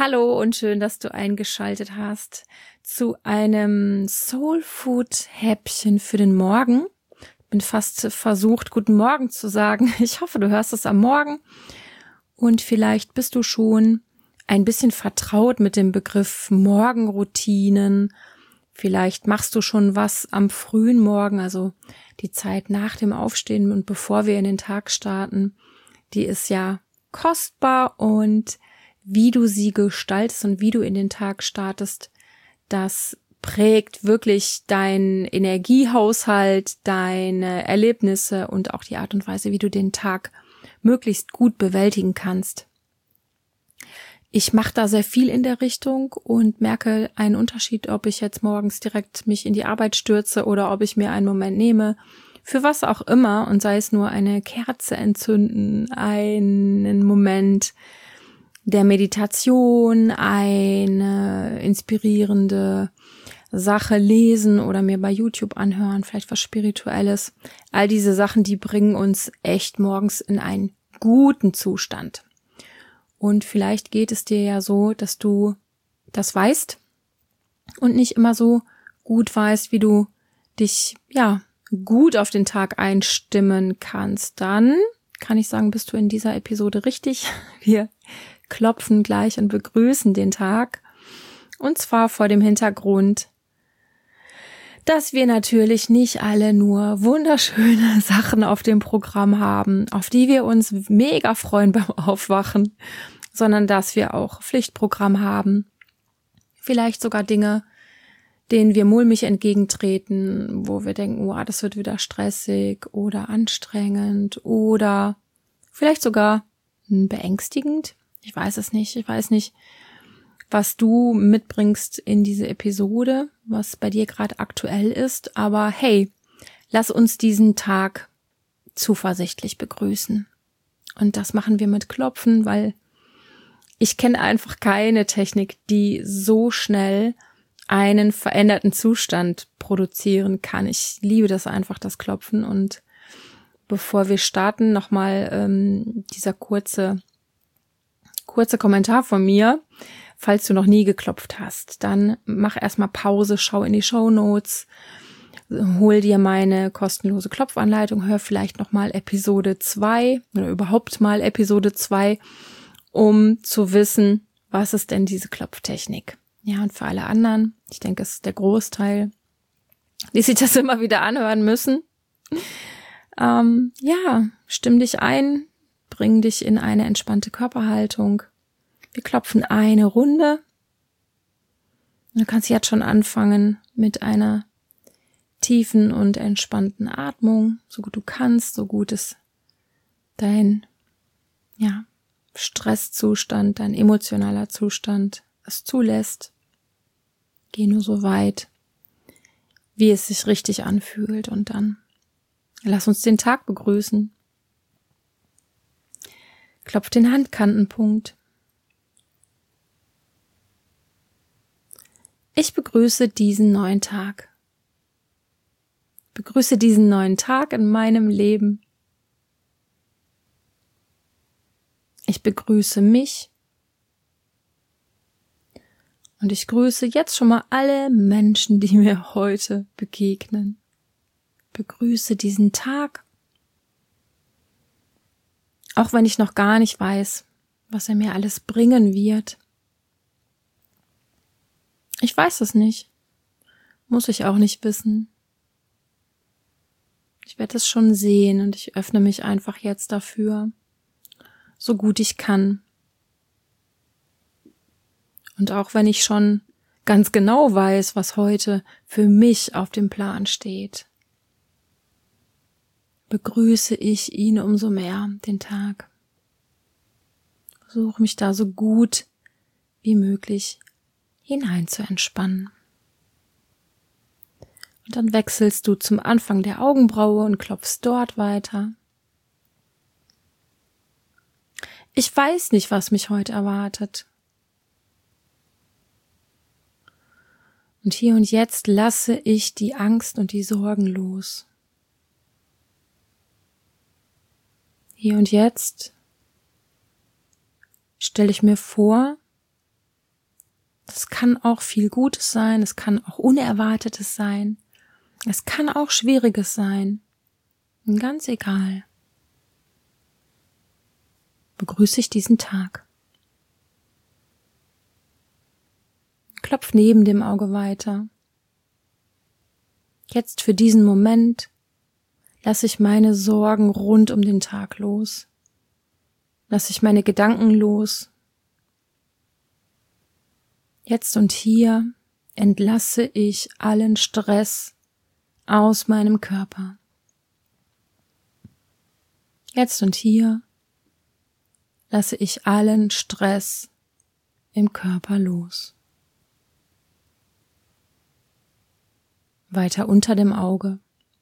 Hallo und schön, dass du eingeschaltet hast zu einem Soulfood-Häppchen für den Morgen. Bin fast versucht, guten Morgen zu sagen. Ich hoffe, du hörst es am Morgen. Und vielleicht bist du schon ein bisschen vertraut mit dem Begriff Morgenroutinen. Vielleicht machst du schon was am frühen Morgen, also die Zeit nach dem Aufstehen und bevor wir in den Tag starten. Die ist ja kostbar und wie du sie gestaltest und wie du in den Tag startest, das prägt wirklich deinen Energiehaushalt, deine Erlebnisse und auch die Art und Weise, wie du den Tag möglichst gut bewältigen kannst. Ich mache da sehr viel in der Richtung und merke einen Unterschied, ob ich jetzt morgens direkt mich in die Arbeit stürze oder ob ich mir einen Moment nehme, für was auch immer, und sei es nur eine Kerze entzünden, einen Moment der Meditation, eine inspirierende Sache lesen oder mir bei YouTube anhören, vielleicht was Spirituelles. All diese Sachen, die bringen uns echt morgens in einen guten Zustand. Und vielleicht geht es dir ja so, dass du das weißt und nicht immer so gut weißt, wie du dich gut auf den Tag einstimmen kannst. Dann kann ich sagen, bist du in dieser Episode richtig. Wir klopfen gleich und begrüßen den Tag. Und zwar vor dem Hintergrund, dass wir natürlich nicht alle nur wunderschöne Sachen auf dem Programm haben, auf die wir uns mega freuen beim Aufwachen, sondern dass wir auch Pflichtprogramm haben. Vielleicht sogar Dinge, denen wir mulmig entgegentreten, wo wir denken, wow, das wird wieder stressig oder anstrengend oder vielleicht sogar beängstigend. Ich weiß es nicht. Ich weiß nicht, was du mitbringst in diese Episode, was bei dir gerade aktuell ist. Aber hey, lass uns diesen Tag zuversichtlich begrüßen. Und das machen wir mit Klopfen, weil ich kenne einfach keine Technik, die so schnell einen veränderten Zustand produzieren kann. Ich liebe das einfach, das Klopfen. Und bevor wir starten, nochmal dieser kurze Kommentar von mir. Falls du noch nie geklopft hast, dann mach erstmal Pause, schau in die Shownotes, hol dir meine kostenlose Klopfanleitung, hör vielleicht nochmal Episode 2 oder überhaupt mal Episode 2, um zu wissen, was ist denn diese Klopftechnik. Ja, und für alle anderen, ich denke, es ist der Großteil, die sich das immer wieder anhören müssen. Stimm dich ein, bring dich in eine entspannte Körperhaltung. Wir klopfen eine Runde. Du kannst jetzt schon anfangen mit einer tiefen und entspannten Atmung, so gut du kannst, so gut es dein Stresszustand, dein emotionaler Zustand es zulässt. Geh nur so weit, wie es sich richtig anfühlt, und dann lass uns den Tag begrüßen. Klopf den Handkantenpunkt. Ich begrüße diesen neuen Tag. Begrüße diesen neuen Tag in meinem Leben. Ich begrüße mich. Und ich grüße jetzt schon mal alle Menschen, die mir heute begegnen. Begrüße diesen Tag. Auch wenn ich noch gar nicht weiß, was er mir alles bringen wird. Ich weiß es nicht. Muss ich auch nicht wissen. Ich werde es schon sehen und ich öffne mich einfach jetzt dafür, so gut ich kann. Und auch wenn ich schon ganz genau weiß, was heute für mich auf dem Plan steht, begrüße ich ihn umso mehr, den Tag. Versuche mich da so gut wie möglich hinein zu entspannen. Und dann wechselst du zum Anfang der Augenbraue und klopfst dort weiter. Ich weiß nicht, was mich heute erwartet. Und hier und jetzt lasse ich die Angst und die Sorgen los. Hier und jetzt stelle ich mir vor, Das kann auch viel Gutes sein, es kann auch Unerwartetes sein, es kann auch Schwieriges sein. Ganz egal. Begrüße ich diesen Tag. Klopf neben dem Auge weiter. Jetzt für diesen Moment lasse ich meine Sorgen rund um den Tag los. Lasse ich meine Gedanken los. Jetzt und hier entlasse ich allen Stress aus meinem Körper. Jetzt und hier lasse ich allen Stress im Körper los. Weiter unter dem Auge.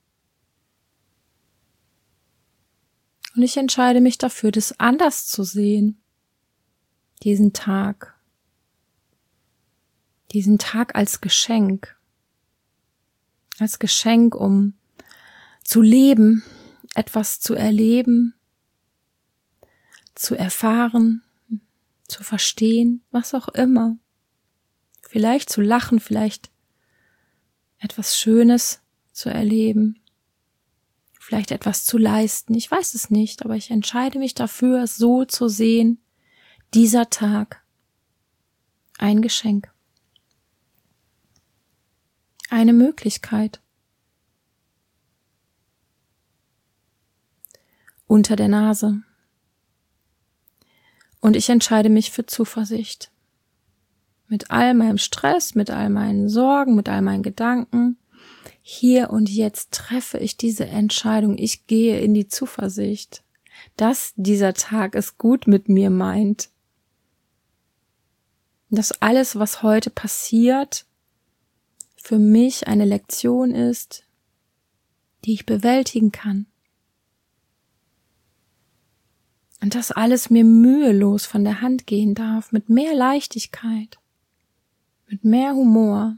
Und ich entscheide mich dafür, das anders zu sehen. Diesen Tag als Geschenk. Als Geschenk, um zu leben, etwas zu erleben, zu erfahren, zu verstehen, was auch immer. Vielleicht zu lachen, vielleicht etwas Schönes zu erleben, vielleicht etwas zu leisten, ich weiß es nicht, aber ich entscheide mich dafür, es so zu sehen, dieser Tag, ein Geschenk, eine Möglichkeit. Unter der Nase. Und ich entscheide mich für Zuversicht. Mit all meinem Stress, mit all meinen Sorgen, mit all meinen Gedanken. Hier und jetzt treffe ich diese Entscheidung. Ich gehe in die Zuversicht, dass dieser Tag es gut mit mir meint. Dass alles, was heute passiert, für mich eine Lektion ist, die ich bewältigen kann. Und dass alles mir mühelos von der Hand gehen darf, mit mehr Leichtigkeit, mit mehr Humor.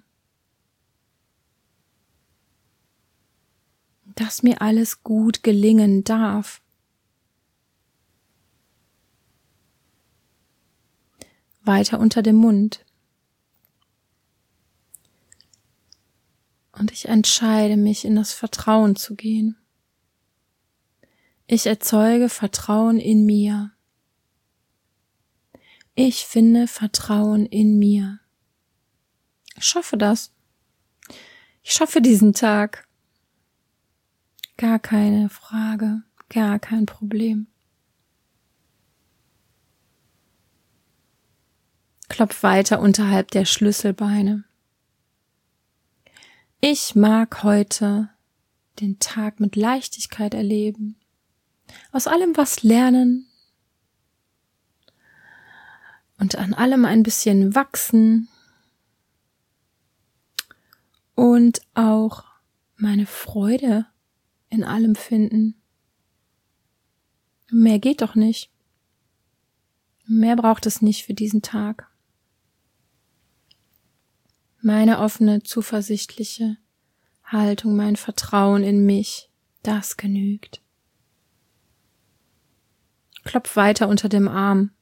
Dass mir alles gut gelingen darf. Weiter unter dem Mund. Und ich entscheide mich, in das Vertrauen zu gehen. Ich erzeuge Vertrauen in mir. Ich finde Vertrauen in mir. Ich schaffe das. Ich schaffe diesen Tag. Gar keine Frage, gar kein Problem. Klopf weiter unterhalb der Schlüsselbeine. Ich mag heute den Tag mit Leichtigkeit erleben. Aus allem was lernen und an allem ein bisschen wachsen und auch meine Freude in allem finden. Mehr geht doch nicht. Mehr braucht es nicht für diesen Tag. Meine offene, zuversichtliche Haltung, mein Vertrauen in mich, das genügt. Klopf weiter unter dem Arm.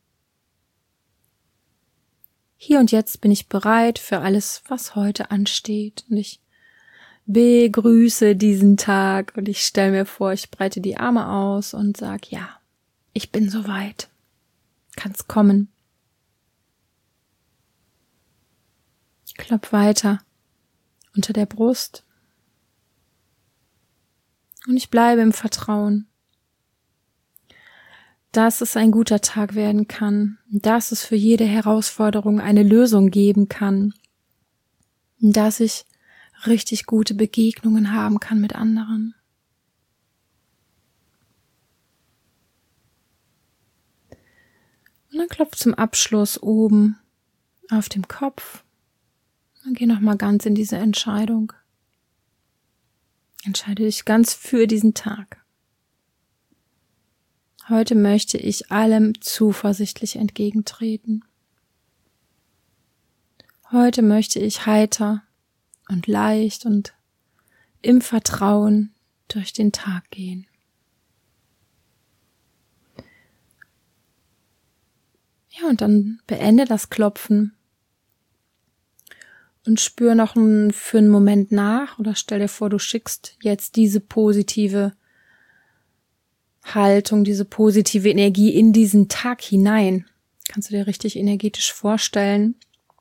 Hier und jetzt bin ich bereit für alles, was heute ansteht. Und ich begrüße diesen Tag und ich stelle mir vor, ich breite die Arme aus und sage, ja, ich bin soweit. Kann's kommen. Klopf weiter unter der Brust. Und ich bleibe im Vertrauen, dass es ein guter Tag werden kann, dass es für jede Herausforderung eine Lösung geben kann, dass ich richtig gute Begegnungen haben kann mit anderen. Und dann klopf zum Abschluss oben auf dem Kopf und geh nochmal ganz in diese Entscheidung. Entscheide dich ganz für diesen Tag. Heute möchte ich allem zuversichtlich entgegentreten. Heute möchte ich heiter und leicht und im Vertrauen durch den Tag gehen. Ja, und dann beende das Klopfen und spür noch für einen Moment nach oder stell dir vor, du schickst jetzt diese positive Haltung, diese positive Energie in diesen Tag hinein. Kannst du dir richtig energetisch vorstellen.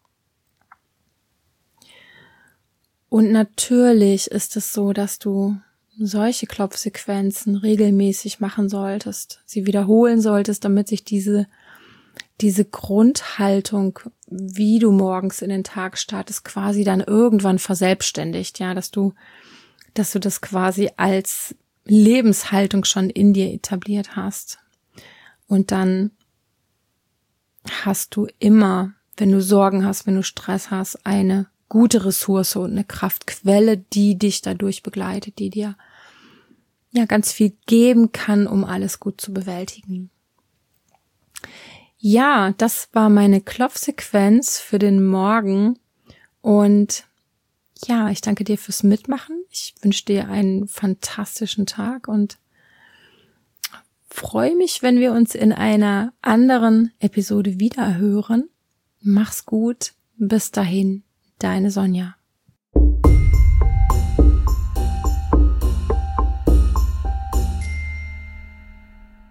Und natürlich ist es so, dass du solche Klopfsequenzen regelmäßig machen solltest, sie wiederholen solltest, damit sich diese Grundhaltung, wie du morgens in den Tag startest, quasi dann irgendwann verselbstständigt, ja, dass du das quasi als Lebenshaltung schon in dir etabliert hast. Und dann hast du immer, wenn du Sorgen hast, wenn du Stress hast, eine gute Ressource und eine Kraftquelle, die dich dadurch begleitet, die dir ja ganz viel geben kann, um alles gut zu bewältigen. Ja, das war meine Klopfsequenz für den Morgen und ja, ich danke dir fürs Mitmachen. Ich wünsche dir einen fantastischen Tag und freue mich, wenn wir uns in einer anderen Episode wieder hören. Mach's gut. Bis dahin, deine Sonja.